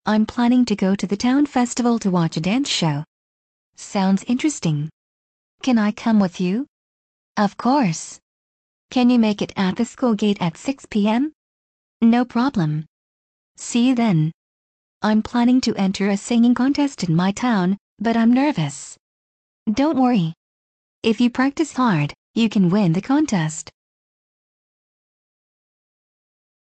I'm planning to go to the town festival to watch a dance show. Sounds interesting. Can I come with you? Of course. Can you make it at the school gate at 6 p.m.? No problem. See you then. I'm planning to enter a singing contest in my town, but I'm nervous. Don't worry. If you practice hard, you can win the contest.